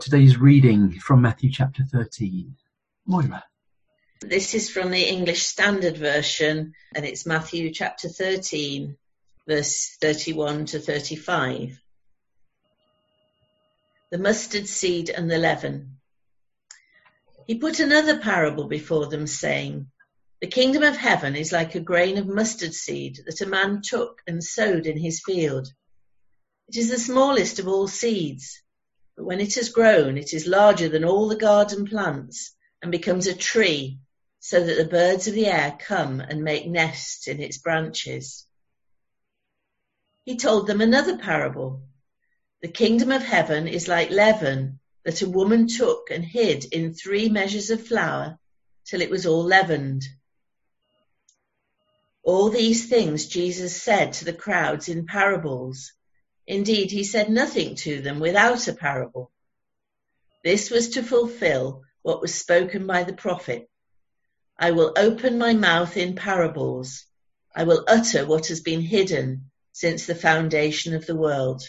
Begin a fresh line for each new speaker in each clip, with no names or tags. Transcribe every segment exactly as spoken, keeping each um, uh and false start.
Today's reading from Matthew chapter thirteen. Moira.
This is from the English Standard Version, and it's Matthew chapter thirteen, verse thirty-one to thirty-five. The mustard seed and the leaven. He put another parable before them, saying, The kingdom of heaven is like a grain of mustard seed that a man took and sowed in his field. It is the smallest of all seeds, but when it has grown, it is larger than all the garden plants and becomes a tree, so that the birds of the air come and make nests in its branches. He told them another parable. The kingdom of heaven is like leaven that a woman took and hid in three measures of flour till it was all leavened. All these things Jesus said to the crowds in parables. Indeed, he said nothing to them without a parable. This was to fulfill what was spoken by the prophet. I will open my mouth in parables. I will utter what has been hidden since the foundation of the world.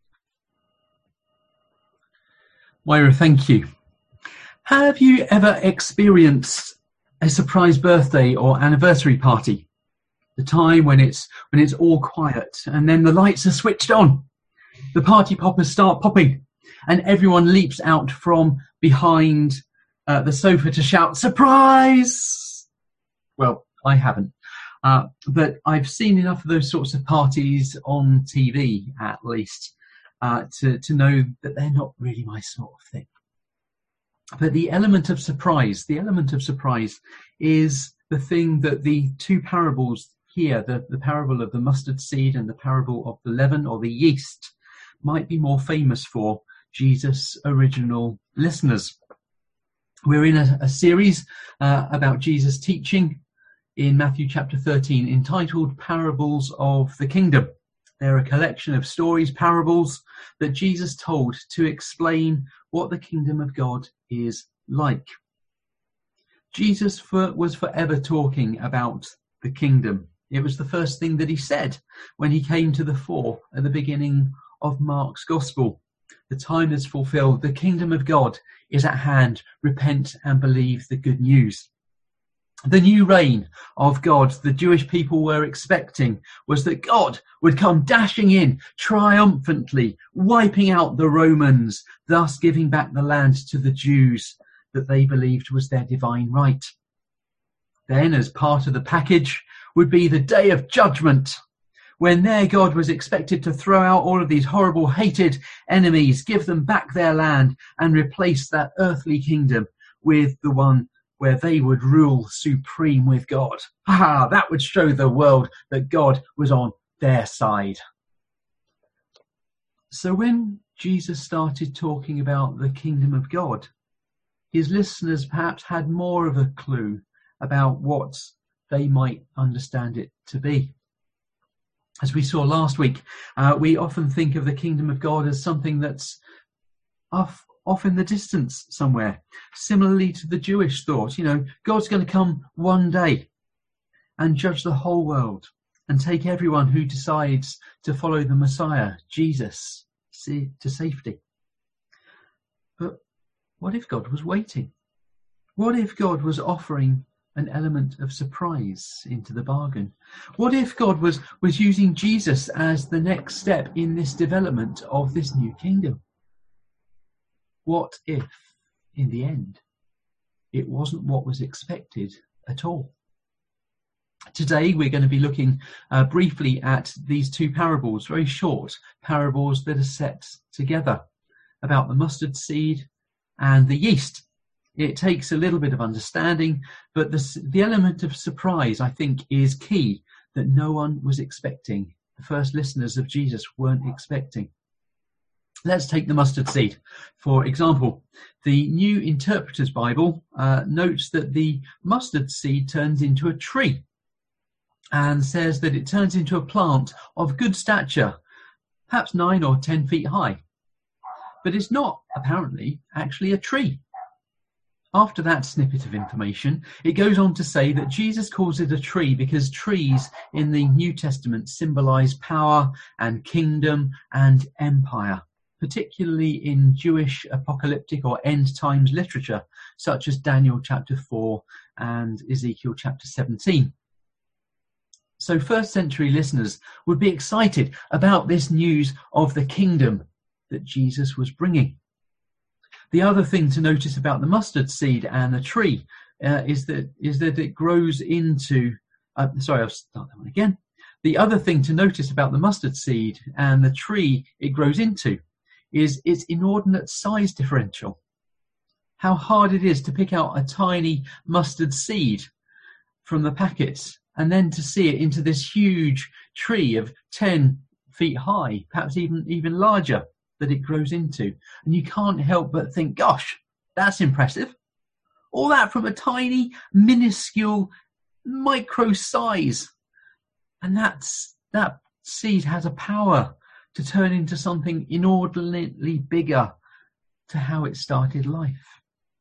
Moira, thank you. Have you ever experienced a surprise birthday or anniversary party? The time when it's when it's all quiet and then the lights are switched on. The party poppers start popping and everyone leaps out from behind uh, the sofa to shout, surprise! Well, I haven't. Uh, but I've seen enough of those sorts of parties on T V, at least, uh, to, to know that they're not really my sort of thing. But the element of surprise, the element of surprise is the thing that the two parables here, the, the parable of the mustard seed and the parable of the leaven or the yeast, might be more famous for Jesus' original listeners. We're in a, a series uh, about Jesus' teaching in Matthew chapter thirteen, entitled Parables of the Kingdom. They're a collection of stories, parables that Jesus told to explain what the kingdom of God is like. Jesus for, was forever talking about the kingdom. It was the first thing that he said when he came to the fore at the beginning of Mark's Gospel. The time is fulfilled. The kingdom of God is at hand. Repent and believe the good news. The new reign of God the Jewish people were expecting was that God would come dashing in triumphantly, wiping out the Romans, thus giving back the land to the Jews that they believed was their divine right. Then, as part of the package, would be the day of judgment, when their God was expected to throw out all of these horrible, hated enemies, give them back their land, and replace that earthly kingdom with the one where they would rule supreme with God. Ah, that would show the world that God was on their side. So when Jesus started talking about the kingdom of God, his listeners perhaps had more of a clue about what they might understand it to be. As we saw last week, uh, we often think of the kingdom of God as something that's off, off in the distance somewhere. Similarly to the Jewish thought, you know, God's going to come one day and judge the whole world and take everyone who decides to follow the Messiah, Jesus, to safety. But what if God was waiting? What if God was offering an element of surprise into the bargain? What if God was, was using Jesus as the next step in this development of this new kingdom? What if, in the end, it wasn't what was expected at all? Today we're going to be looking uh, briefly at these two parables, very short parables that are set together, about the mustard seed and the yeast. It takes a little bit of understanding, but the, the element of surprise, I think, is key, that no one was expecting. The first listeners of Jesus weren't expecting. Let's take the mustard seed. For example, the New Interpreter's Bible uh, notes that the mustard seed turns into a tree and says that it turns into a plant of good stature, perhaps nine or ten feet high. But it's not, apparently, actually a tree. After that snippet of information, it goes on to say that Jesus calls it a tree because trees in the New Testament symbolize power and kingdom and empire. particularly in Jewish apocalyptic or end times literature, such as Daniel chapter four and Ezekiel chapter seventeen. So first century listeners would be excited about this news of the kingdom that Jesus was bringing. The other thing to notice about the mustard seed and the tree uh, is that is that it grows into, uh, sorry, I'll start that one again. The other thing to notice about the mustard seed and the tree it grows into is its inordinate size differential. How hard it is to pick out a tiny mustard seed from the packets and then to see it into this huge tree of ten feet high, perhaps even, even larger, that it grows into. And you can't help but think, gosh, that's impressive. All that from a tiny, minuscule, micro size. And that's, that seed has a power to turn into something inordinately bigger to how it started life.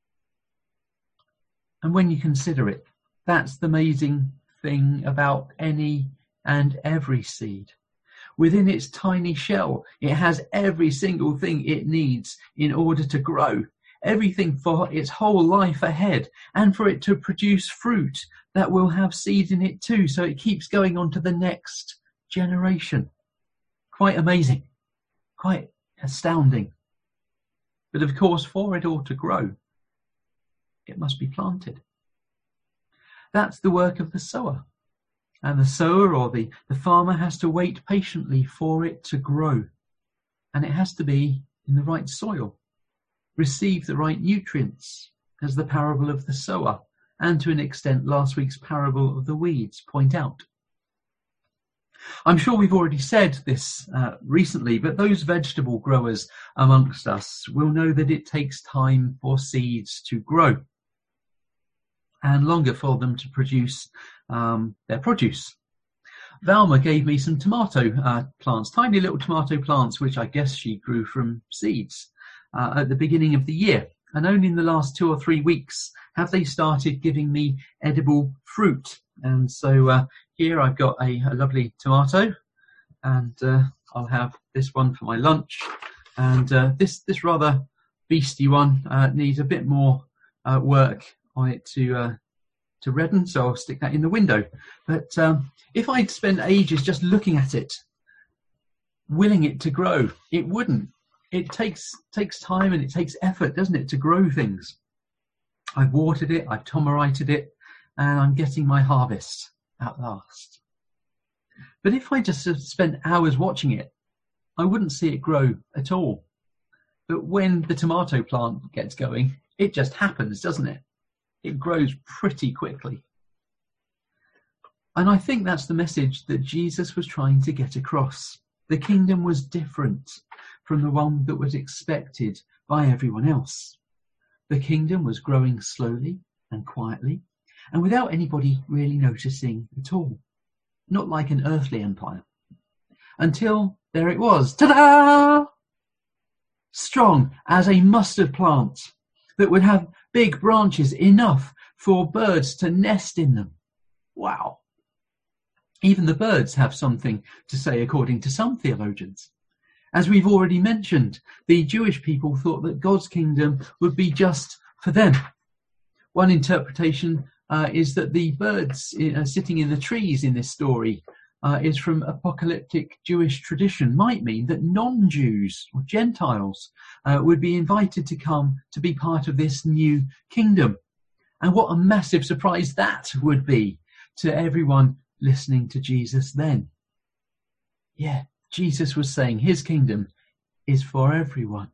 And when you consider it, that's the amazing thing about any and every seed. Within its tiny shell, it has every single thing it needs in order to grow, everything for its whole life ahead, and for it to produce fruit that will have seed in it too, so it keeps going on to the next generation. Quite amazing, quite astounding. But of course, for it all to grow, it must be planted. That's the work of the sower. And the sower or the, the farmer has to wait patiently for it to grow. And it has to be in the right soil, receive the right nutrients, as the parable of the sower, and to an extent last week's parable of the weeds point out. I'm sure we've already said this uh, recently, but those vegetable growers amongst us will know that it takes time for seeds to grow and longer for them to produce um, their produce. Valma gave me some tomato uh, plants, tiny little tomato plants, which I guess she grew from seeds uh, at the beginning of the year. And only in the last two or three weeks have they started giving me edible fruit. And so uh, here I've got a, a lovely tomato, and uh, I'll have this one for my lunch. And uh, this this rather beastie one uh, needs a bit more uh, work on it to uh, to redden, so I'll stick that in the window. But um, if I'd spent ages just looking at it, willing it to grow, it wouldn't. It takes takes time and it takes effort, doesn't it, to grow things. I've watered it, I've tomerited it, and I'm getting my harvest at last. But if I just spent hours watching it, I wouldn't see it grow at all. But when the tomato plant gets going, it just happens, doesn't it? It grows pretty quickly. And I think that's the message that Jesus was trying to get across. The kingdom was different from the one that was expected by everyone else. The kingdom was growing slowly and quietly, and without anybody really noticing at all. Not like an earthly empire. Until there it was, ta-da! Strong as a mustard plant that would have big branches enough for birds to nest in them. Wow. Even the birds have something to say, according to some theologians. As we've already mentioned, the Jewish people thought that God's kingdom would be just for them. One interpretation uh, is that the birds uh, sitting in the trees in this story uh, is from apocalyptic Jewish tradition, might mean that non-Jews or Gentiles uh, would be invited to come to be part of this new kingdom. And what a massive surprise that would be to everyone listening to Jesus then. Yeah, Jesus was saying his kingdom is for everyone.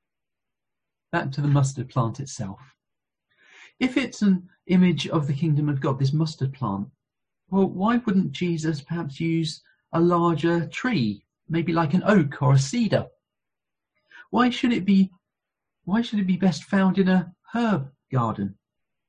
Back to the mustard plant itself. If it's an image of the kingdom of God, this mustard plant, well, why wouldn't Jesus perhaps use a larger tree, maybe like an oak or a cedar? Why should it be, why should it be best found in a herb garden?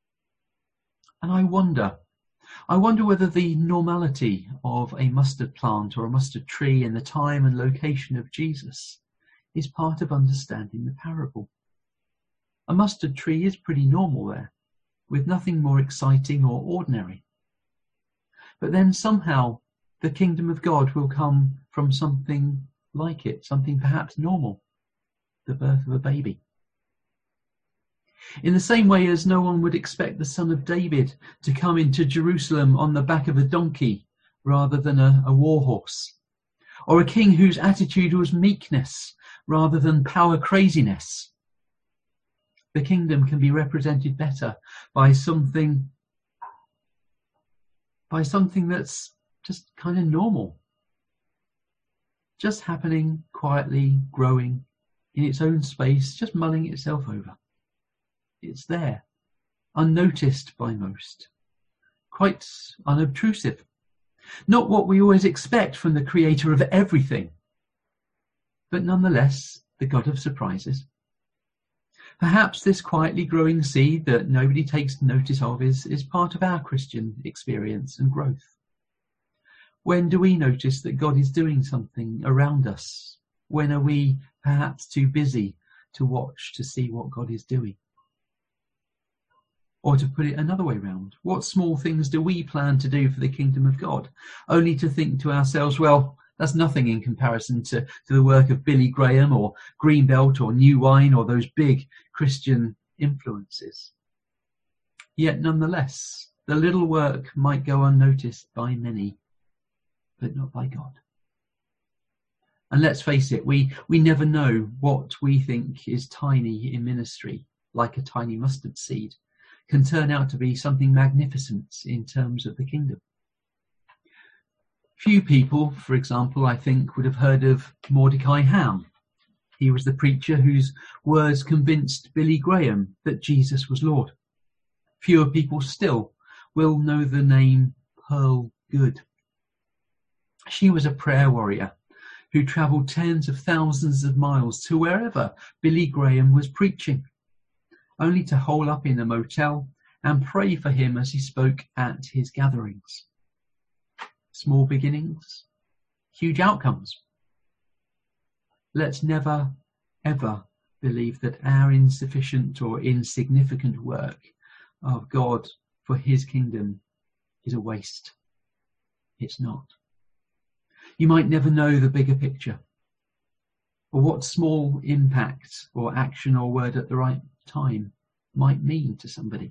And I wonder, I wonder whether the normality of a mustard plant or a mustard tree in the time and location of Jesus is part of understanding the parable. A mustard tree is pretty normal there, with nothing more exciting or ordinary. But then somehow the kingdom of God will come from something like it, something perhaps normal. the birth of a baby. In the same way as no one would expect the son of David to come into Jerusalem on the back of a donkey rather than a, a war horse, or a king whose attitude was meekness rather than power craziness. The kingdom can be represented better by something, by something that's just kind of normal, just happening quietly, growing in its own space, just mulling itself over. It's there, unnoticed by most, quite unobtrusive. Not what we always expect from the creator of everything, but nonetheless the God of surprises. Perhaps this quietly growing seed that nobody takes notice of is, is part of our Christian experience and growth. When do we notice that God is doing something around us? When are we perhaps too busy to watch to see what God is doing? Or to put it another way round, what small things do we plan to do for the kingdom of God, only to think to ourselves, well, that's nothing in comparison to, to the work of Billy Graham or Greenbelt or New Wine or those big Christian influences. Yet nonetheless, the little work might go unnoticed by many, but not by God. And let's face it, we, we never know what we think is tiny in ministry, like a tiny mustard seed, can turn out to be something magnificent in terms of the kingdom. Few people, for example, I think, would have heard of Mordecai Ham. He was the preacher whose words convinced Billy Graham that Jesus was Lord. Fewer people still will know the name Pearl Good. She was a prayer warrior who travelled tens of thousands of miles to wherever Billy Graham was preaching, only to hole up in a motel and pray for him as he spoke at his gatherings. Small beginnings, huge outcomes. Let's never, ever believe that our insufficient or insignificant work of God for his kingdom is a waste. It's not. You might never know the bigger picture, or what small impact or action or word at the right time might mean to somebody.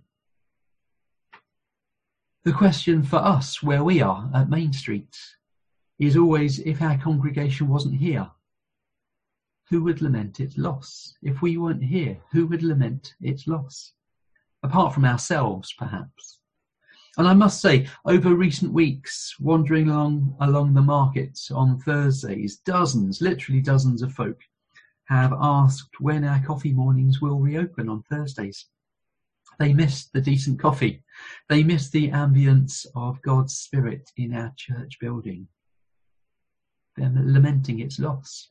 The question for us where we are at Main Street is always, if our congregation wasn't here, who would lament its loss? If we weren't here, who would lament its loss? Apart from ourselves, perhaps. And I must say, over recent weeks, wandering along, along the markets on Thursdays, dozens, literally dozens of folk have asked when our coffee mornings will reopen on Thursdays. They missed the decent coffee. They missed the ambience of God's Spirit in our church building. They're lamenting its loss.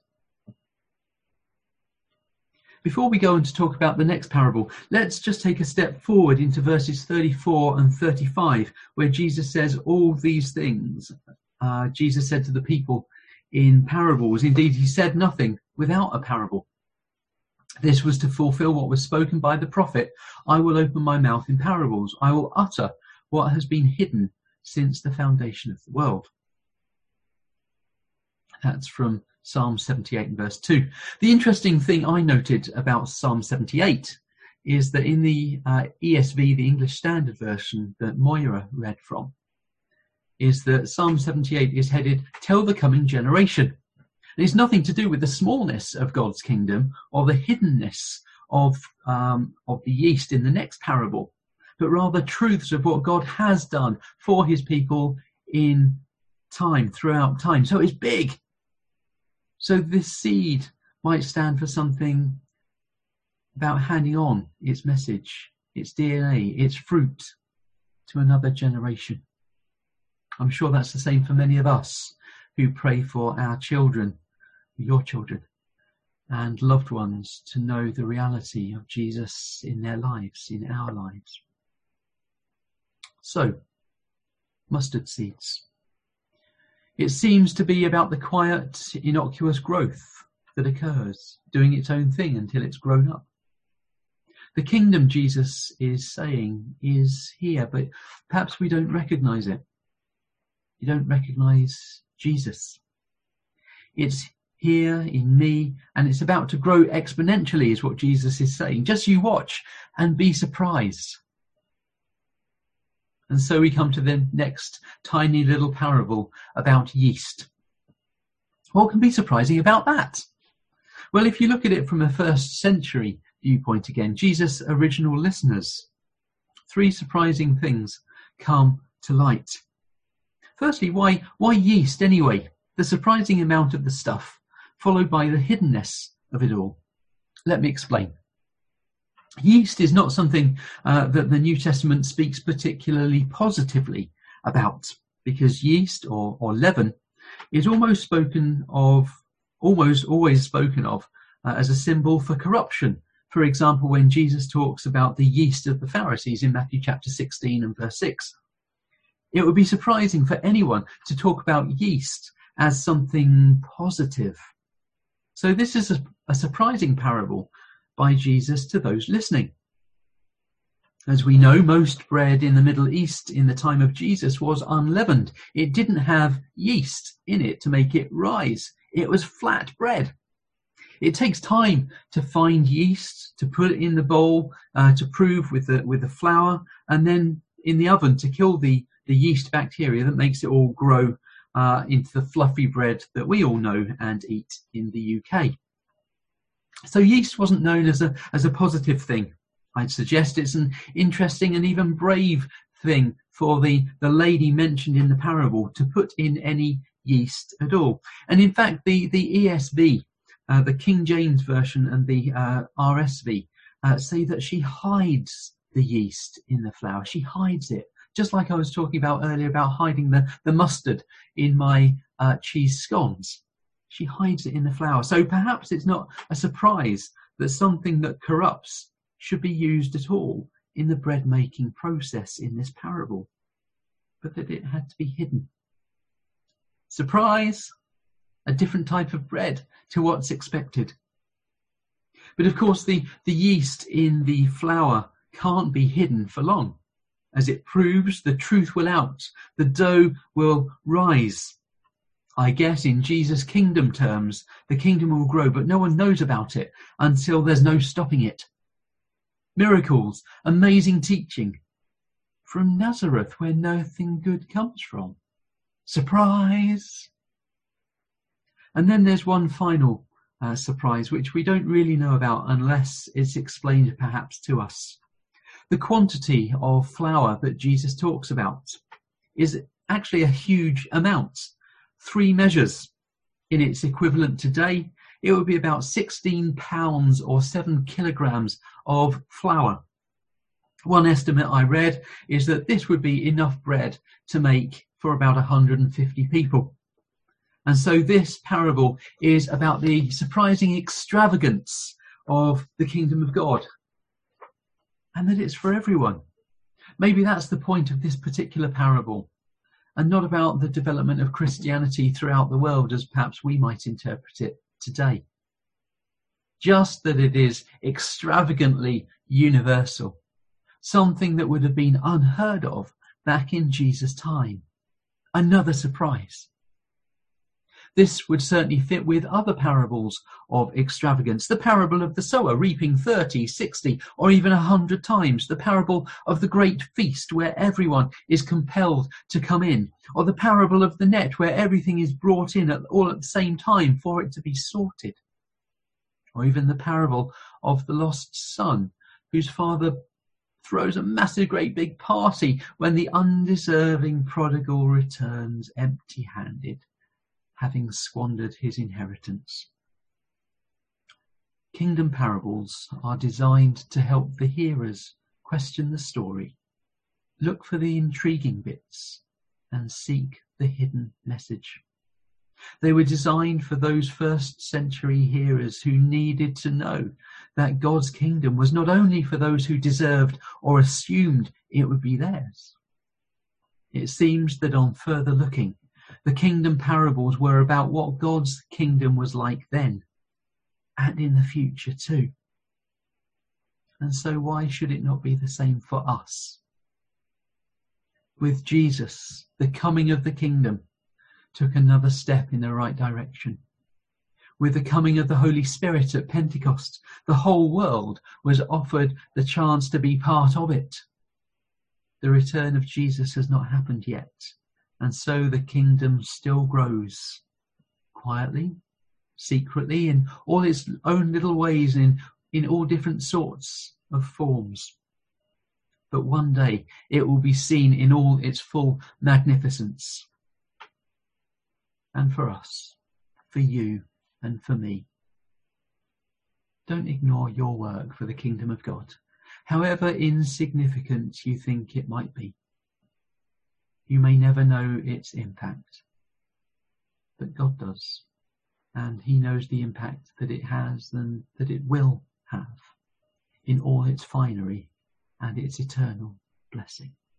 Before we go on to talk about the next parable, let's just take a step forward into verses thirty-four and thirty-five, where Jesus says all these things. Uh, Jesus said to the people in parables. Indeed, he said nothing without a parable. This was to fulfill what was spoken by the prophet. I will open my mouth in parables. I will utter what has been hidden since the foundation of the world. That's from Psalm seventy-eight and verse two. The interesting thing I noted about Psalm seventy-eight is that in the uh, E S V, the English Standard Version that Moira read from, is that Psalm seventy-eight is headed, Tell the Coming Generation. And it's nothing to do with the smallness of God's kingdom or the hiddenness of, um, of the yeast in the next parable, but rather truths of what God has done for his people in time, throughout time. So it's big. So this seed might stand for something about handing on its message, its D N A, its fruit to another generation. I'm sure that's the same for many of us who pray for our children, your children, and loved ones to know the reality of Jesus in their lives, in our lives. So, mustard seeds. It seems to be about the quiet, innocuous growth that occurs, doing its own thing until it's grown up. The kingdom, Jesus is saying, is here, but perhaps we don't recognize it. You don't recognize Jesus. It's here in me, and it's about to grow exponentially, is what Jesus is saying. Just you watch and be surprised. And so we come to the next tiny little parable about yeast. What can be surprising about that? Well, if you look at it from a first century viewpoint again, Jesus' original listeners, three surprising things come to light. Firstly, why, why yeast anyway? The surprising amount of the stuff, followed by the hiddenness of it all. Let me explain. Yeast is not something uh, that the New Testament speaks particularly positively about, because yeast or, or leaven is almost spoken of, almost always spoken of uh, as a symbol for corruption. For example, when Jesus talks about the yeast of the Pharisees in Matthew chapter sixteen and verse six. It would be surprising for anyone to talk about yeast as something positive. So this is a, a surprising parable by Jesus to those listening. As we know, most bread in the Middle East in the time of Jesus was unleavened. It didn't have yeast in it to make it rise. It was flat bread. It takes time to find yeast, to put it in the bowl, uh, to prove with the with the flour, and then in the oven to kill the, the yeast bacteria that makes it all grow uh, into the fluffy bread that we all know and eat in the U K. So yeast wasn't known as a as a positive thing. I'd suggest it's an interesting and even brave thing for the, the lady mentioned in the parable to put in any yeast at all. And in fact, the, the E S V, uh, the King James Version, and the uh, R S V uh, say that she hides the yeast in the flour. She hides it, just like I was talking about earlier about hiding the, the mustard in my uh, cheese scones. She hides it in the flour. So perhaps it's not a surprise that something that corrupts should be used at all in the bread making process in this parable, but that it had to be hidden. Surprise! A different type of bread to what's expected. But of course the, the yeast in the flour can't be hidden for long. As it proves, the truth will out, the dough will rise. I guess in Jesus' kingdom terms, the kingdom will grow, but no one knows about it until there's no stopping it. Miracles, amazing teaching from Nazareth, where nothing good comes from. Surprise! And then there's one final uh, surprise, which we don't really know about unless it's explained perhaps to us. The quantity of flour that Jesus talks about is actually a huge amount. Three measures. In its equivalent today, it would be about sixteen pounds or seven kilograms of flour. One estimate I read is that this would be enough bread to make for about one hundred fifty people. And so this parable is about the surprising extravagance of the kingdom of God, and that it's for everyone. Maybe that's the point of this particular parable, and not about the development of Christianity throughout the world as perhaps we might interpret it today. Just that it is extravagantly universal, something that would have been unheard of back in Jesus' time. Another surprise. This would certainly fit with other parables of extravagance. The parable of the sower reaping thirty, sixty, or even a hundred times. The parable of the great feast where everyone is compelled to come in. Or the parable of the net where everything is brought in at, all at the same time for it to be sorted. Or even the parable of the lost son whose father throws a massive great big party when the undeserving prodigal returns empty-handed, having squandered his inheritance. Kingdom parables are designed to help the hearers question the story, look for the intriguing bits, and seek the hidden message. They were designed for those first century hearers who needed to know that God's kingdom was not only for those who deserved or assumed it would be theirs. It seems that on further looking, the kingdom parables were about what God's kingdom was like then and in the future too. And so why should it not be the same for us? With Jesus, the coming of the kingdom took another step in the right direction. with the coming of the Holy Spirit at Pentecost, the whole world was offered the chance to be part of it. The return of Jesus has not happened yet, and so the kingdom still grows quietly, secretly, in all its own little ways, in, in all different sorts of forms. But one day it will be seen in all its full magnificence. And for us, for you and for me, don't ignore your work for the kingdom of God, however insignificant you think it might be. You may never know its impact, but God does, and he knows the impact that it has and that it will have in all its finery and its eternal blessing.